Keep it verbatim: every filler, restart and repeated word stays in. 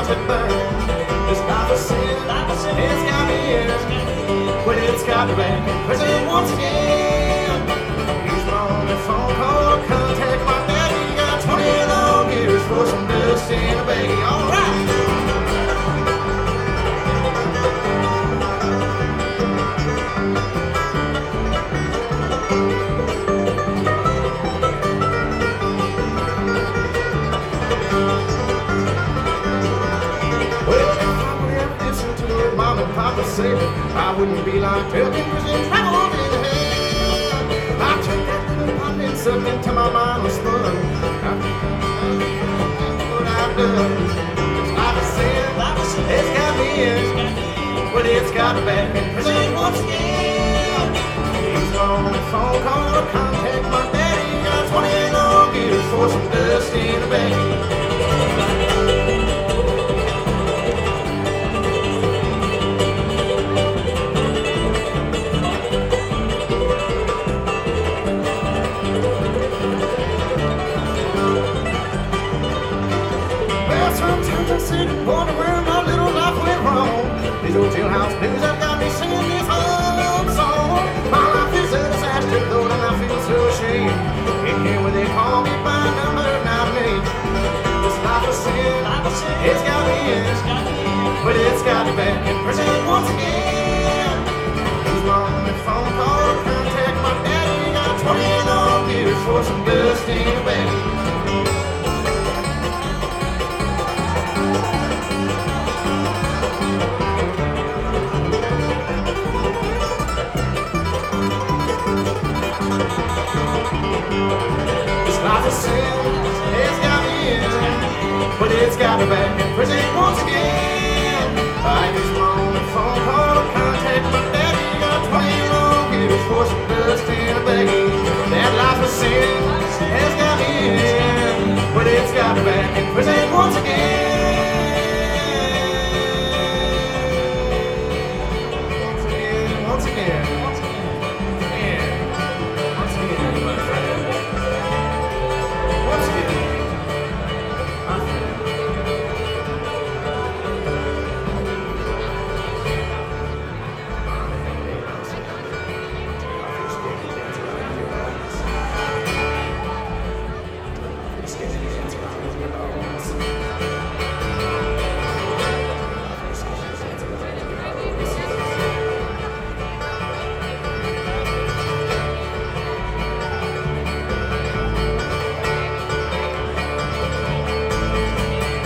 watch it burn. This life of sin, it's got me in, but it's got me back in prison once again. He's my only phone call to contact my daddy. Got twenty long years for some dust in a baggie. All right. Papa said I wouldn't be locked up in prison, traveled in hell. I took that little pop and sucked into my mindless fun. I think that's what I've done. Like I said, it's got me in, but it's got me back in prison once again. He's on the phone call to contact my daddy. Got twenty long years for some dust in a baggie. Sometimes I sit and wonder where my little life went wrong. These old jailhouse blues have got me singing this old song. My life is a disaster, Lord, and I feel so ashamed. In here where they call me by number, not me. This life of sin, it's got me in, but it's got me back in prison once again. Who's my only phone call to contact my daddy? Got twenty long years for some dust in a baggie. Life of sin, it's got me in, but it's got me back in prison once again. I use my only phone call to contact my daddy. Got twenty long years for some dust in a baggie. That life of sin has got me in, but it's got me back in prison once again.